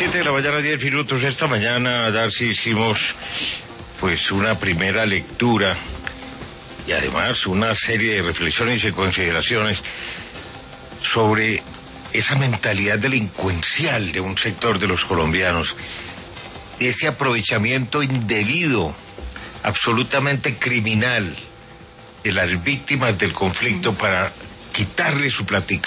7 de la mañana, 10 minutos. Esta mañana, Darcy, hicimos pues una primera lectura y además una serie de reflexiones y consideraciones sobre esa mentalidad delincuencial de un sector de los colombianos, ese aprovechamiento indebido, absolutamente criminal, de las víctimas del conflicto para quitarle su plática.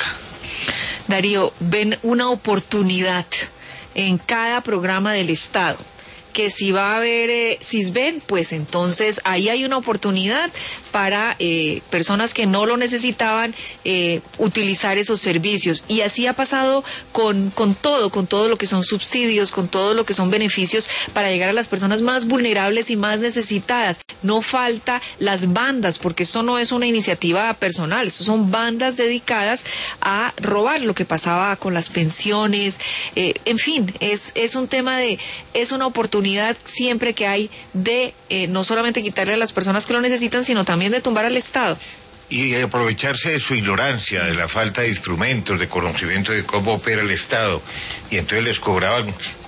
Darío, ven una oportunidad en cada programa del Estado, que si va a haber CISBEN, pues entonces ahí hay una oportunidad para personas que no lo necesitaban utilizar esos servicios. Y así ha pasado con todo lo que son subsidios, con todo lo que son beneficios para llegar a las personas más vulnerables y más necesitadas. No falta las bandas, porque esto no es una iniciativa personal, esto son bandas dedicadas a robar, lo que pasaba con las pensiones, en fin, es un tema es una oportunidad siempre que hay de no solamente quitarle a las personas que lo necesitan, sino también de tumbar al Estado. Y aprovecharse de su ignorancia, de la falta de instrumentos, de conocimiento de cómo opera el Estado. Y entonces les cobraban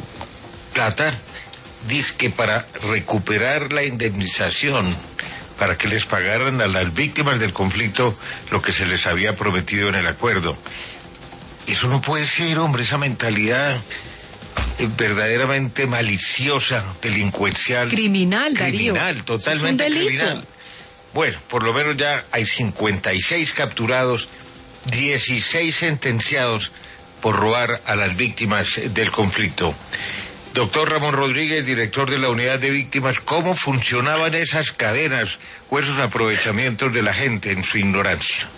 plata, dizque para recuperar la indemnización, para que les pagaran a las víctimas del conflicto lo que se les había prometido en el acuerdo. Eso no puede ser, hombre, esa mentalidad verdaderamente maliciosa, delincuencial. Criminal, Darío. Criminal, totalmente criminal. Bueno, por lo menos ya hay 56 capturados, 16 sentenciados por robar a las víctimas del conflicto. Doctor Ramón Rodríguez, director de la Unidad de Víctimas, ¿cómo funcionaban esas cadenas o esos aprovechamientos de la gente en su ignorancia?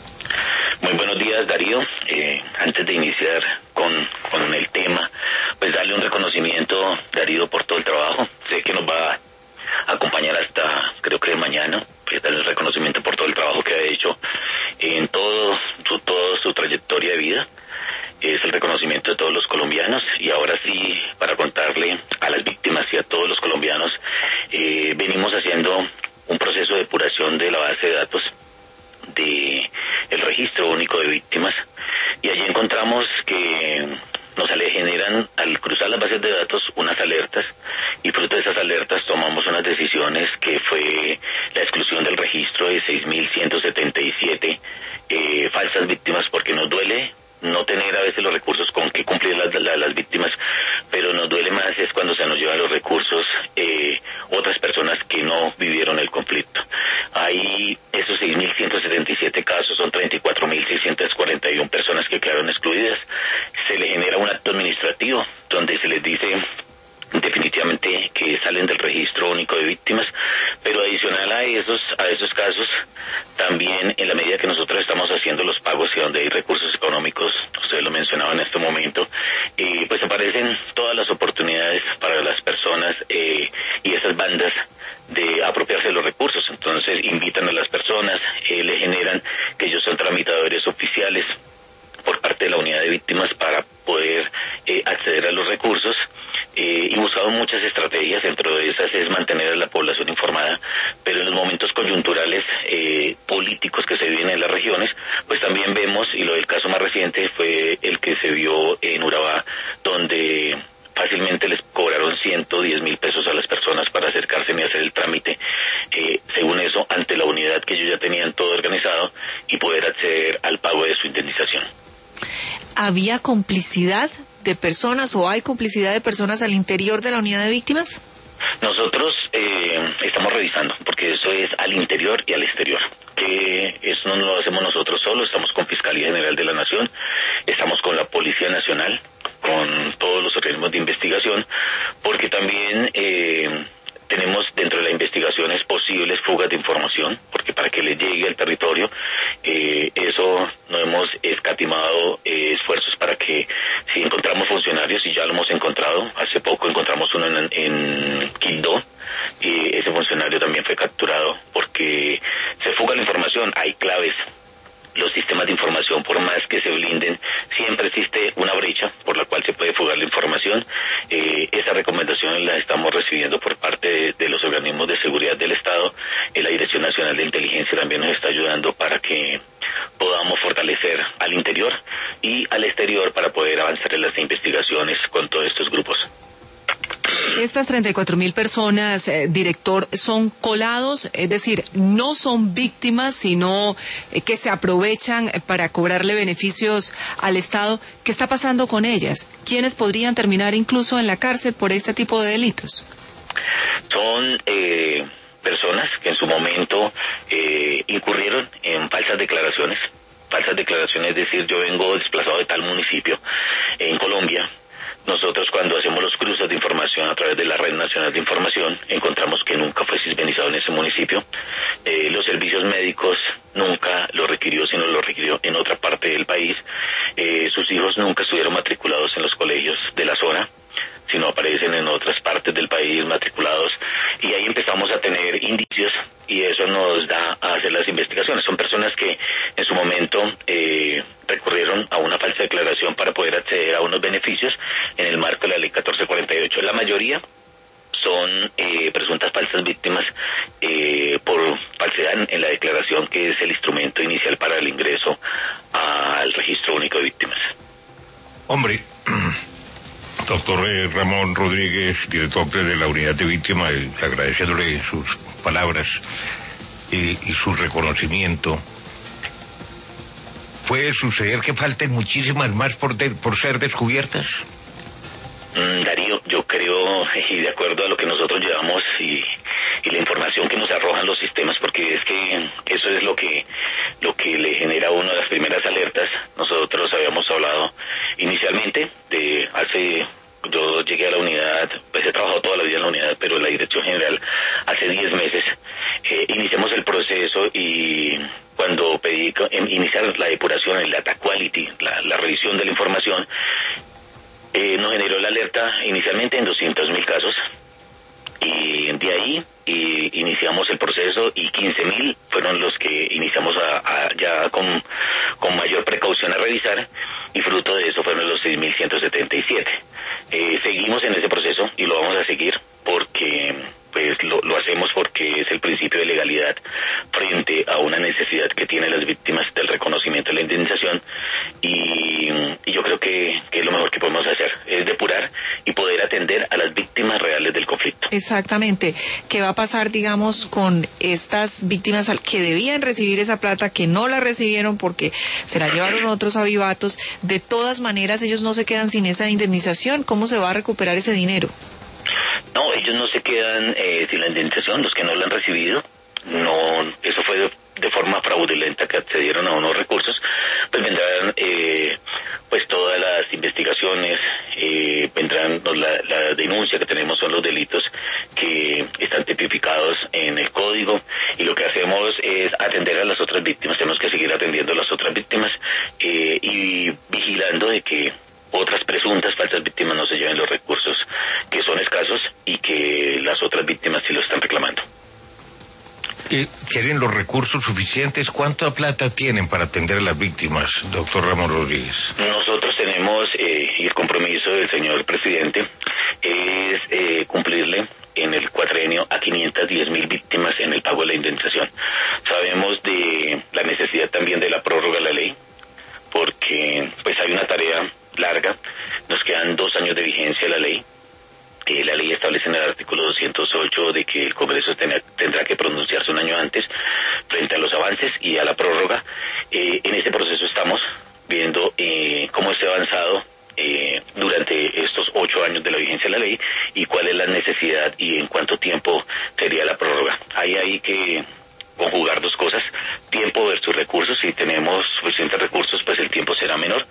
Muy buenos días, Darío. Antes de iniciar con el tema, pues darle un reconocimiento, Darío, por todo el trabajo. Sé que nos va a acompañar hasta, creo que mañana, pues darle el reconocimiento por todo el trabajo que ha hecho en toda su trayectoria de vida. Es el reconocimiento de todos los colombianos. Y ahora sí, para contarle a las víctimas y a todos los colombianos, venimos haciendo un proceso de depuración de la base de datos de el registro único de víctimas, y allí encontramos que nos generan, al cruzar las bases de datos, unas alertas, y fruto de esas alertas tomamos unas decisiones que fue la exclusión del registro de 6.177 falsas víctimas, porque nos duele no tener a veces los recursos con que cumplir las víctimas, pero nos duele más es cuando se nos llevan los recursos otras personas que no vivieron el conflicto. Hay esos 6.177 casos, son 34.641 personas que quedaron excluidas. Se le genera un acto administrativo donde se les dice definitivamente que salen del registro único de víctimas, pero adicional a esos casos, también en la medida que nosotros estamos haciendo los pagos y donde hay recursos económicos, usted lo mencionaba en este momento, pues aparecen todas las oportunidades para las personas y esas bandas de apropiarse de los recursos. Entonces invitan a las personas, le generan que ellos son tramitadores oficiales por parte de la unidad de víctimas para poder acceder a los recursos, y buscamos muchas estrategias. Dentro de esas es mantener a la población informada, pero en los momentos coyunturales políticos que se viven en las regiones, pues también vemos, y lo del caso más reciente fue el que se vio en Urabá, donde fácilmente les cobraron 110.000 pesos a las personas para acercarse y hacer el trámite, según eso, ante la unidad que ellos ya tenían todo organizado, y poder acceder al pago de su indemnización. ¿Había complicidad de personas o hay complicidad de personas al interior de la unidad de víctimas? Nosotros estamos revisando, porque eso es al interior y al exterior, que eso no lo hacemos nosotros solos. Estamos con Fiscalía General de la Nación, estamos con la Policía Nacional, con todos los organismos de investigación, porque también tenemos dentro de las investigaciones posibles fugas de información, porque para que le llegue al territorio, eso no hemos escatimado esfuerzos para que, si encontramos funcionarios, y ya lo hemos encontrado, hace poco encontramos uno en Quindó, y ese funcionario también fue capturado porque se fuga la información. Hay claves. Los sistemas de información, por más que se blinden, siempre existe una brecha por la cual se puede fugar la información. Esas recomendaciones las estamos recibiendo por parte de los organismos de seguridad del Estado. La Dirección Nacional de Inteligencia también nos está ayudando para que podamos fortalecer fortalecer al interior y al exterior para poder avanzar en las investigaciones con todos estos grupos. Estas 34.000 personas, director, son colados, es decir, no son víctimas, sino que se aprovechan para cobrarle beneficios al Estado. ¿Qué está pasando con ellas? ¿Quiénes podrían terminar incluso en la cárcel por este tipo de delitos? Son personas que en su momento incurrieron en falsas declaraciones, es decir, yo vengo desplazado de tal municipio en Colombia. Nosotros cuando hacemos los cruces de información a través de la Red Nacional de Información, encontramos que nunca fue cisbenizado en ese municipio. Los servicios médicos nunca lo requirió, sino lo requirió en otra parte del país. Sus hijos nunca estuvieron matriculados en los colegios de la zona, sino aparecen en otras partes del país matriculados, y ahí empezamos a tener indicios y eso nos da a hacer las investigaciones. Son personas que en su momento recurrieron a una falsa declaración para poder acceder a unos beneficios en el marco de la ley 1448. La mayoría son presuntas falsas víctimas por falsedad en la declaración, que es el instrumento inicial para el ingreso al registro único de víctimas. Hombre, doctor Ramón Rodríguez, director de la Unidad de Víctimas, agradeciéndole sus palabras y su reconocimiento. ¿Puede suceder que falten muchísimas más por ser descubiertas? Darío, yo creo, y de acuerdo a lo que nosotros llevamos y la información que nos arrojan los sistemas, porque es que eso es lo que le genera a uno las primeras alertas. Nosotros habíamos hablado inicialmente yo llegué a la unidad, pues he trabajado toda la vida en la unidad, pero en la dirección general hace 10 meses. Iniciamos el proceso y cuando pedí iniciar la depuración, el data quality, la revisión de la información, nos generó la alerta inicialmente en 200.000 casos, y de ahí iniciamos el proceso y 15.000 fueron los que iniciamos ya con mayor precaución a revisar, y fruto de eso fueron los 6.177. Seguimos en ese proceso y lo vamos a seguir porque pues lo hacemos porque es el principio de legalidad frente a una necesidad que tienen las víctimas del reconocimiento de la indemnización, y yo creo que es lo mejor que podemos hacer, es depurar y poder atender a las víctimas reales del conflicto. Exactamente. ¿Qué va a pasar, digamos, con estas víctimas que debían recibir esa plata, que no la recibieron porque se la llevaron otros avivatos? De todas maneras, ellos no se quedan sin esa indemnización. ¿Cómo se va a recuperar ese dinero? No, ellos no se quedan sin la indemnización, los que no la han recibido. No, eso fue de forma fraudulenta que accedieron a unos recursos, pues vendrán pues todas las investigaciones, vendrán la denuncia que tenemos, son los delitos que están tipificados en el código, y lo que hacemos es atender a las otras víctimas. Tenemos que seguir atendiendo a las otras víctimas y vigilando de que otras presuntas falsas víctimas no se lleven los recursos, que son escasos y que las otras víctimas sí lo están reclamando. ¿Tienen los recursos suficientes? ¿Cuánta plata tienen para atender a las víctimas, doctor Ramón Rodríguez? Nosotros tenemos, y el compromiso del señor presidente es cumplirle en el cuatrienio a 510.000 víctimas en el pago de la indemnización. Sabemos de la necesidad también de la prórroga de la ley, porque pues hay una tarea larga, nos quedan 2 años de vigencia de la ley. La ley establece en el artículo 208 de que el Congreso tendrá que pronunciarse un año antes frente a los avances y a la prórroga. En este proceso estamos viendo cómo se ha avanzado durante estos 8 años de la vigencia de la ley y cuál es la necesidad y en cuánto tiempo sería la prórroga. Hay que conjugar 2 cosas, tiempo versus recursos. Si tenemos suficientes recursos, pues el tiempo será menor,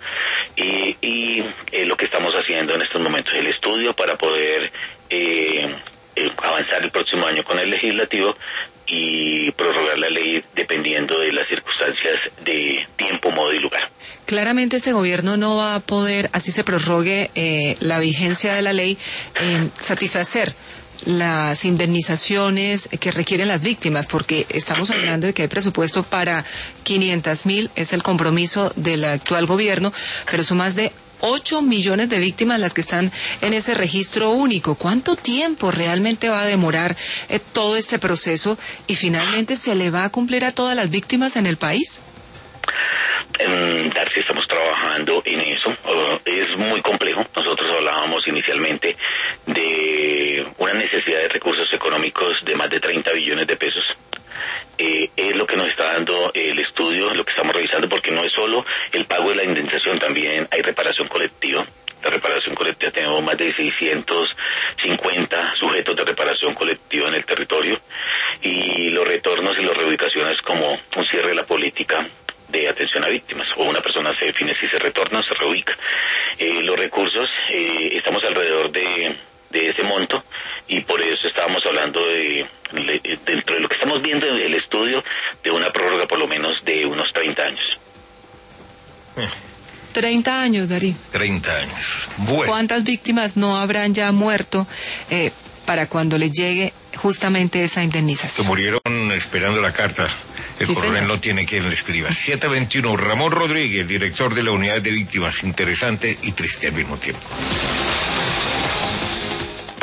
y lo que estamos haciendo en estos momentos, el estudio para poder avanzar el próximo año con el legislativo y prorrogar la ley dependiendo de las circunstancias de tiempo, modo y lugar. Claramente este gobierno no va a poder, así se prorrogue la vigencia de la ley, satisfacer las indemnizaciones que requieren las víctimas, porque estamos hablando de que hay presupuesto para 500.000, es el compromiso del actual gobierno, pero son más de 8 millones de víctimas las que están en ese registro único. ¿Cuánto tiempo realmente va a demorar todo este proceso y finalmente se le va a cumplir a todas las víctimas en el país? Darcy, estamos trabajando en eso. Es muy complejo. Nosotros hablábamos inicialmente de una necesidad de recursos económicos de más de 30 billones de pesos. Es lo que nos está dando el estudio, lo que estamos revisando, porque no es solo el pago de la indemnización, también hay reparación colectiva. La reparación colectiva, tenemos más de 650 sujetos de reparación colectiva en el territorio, y los retornos y las reubicaciones como un cierre de la política de atención a víctimas, o una persona se define si se retorna o se reubica. Los recursos, estamos alrededor de ese monto, y por eso estábamos hablando dentro de lo que estamos viendo en el estudio, de una prórroga por lo menos de unos 30 años. 30 años, Darío. 30 años. Bueno. ¿Cuántas víctimas no habrán ya muerto para cuando les llegue justamente esa indemnización? Se murieron esperando la carta. El Sí, coronel señor. no tiene quien le escriba. 721, Ramón Rodríguez, director de la Unidad de Víctimas. Interesante y triste al mismo tiempo.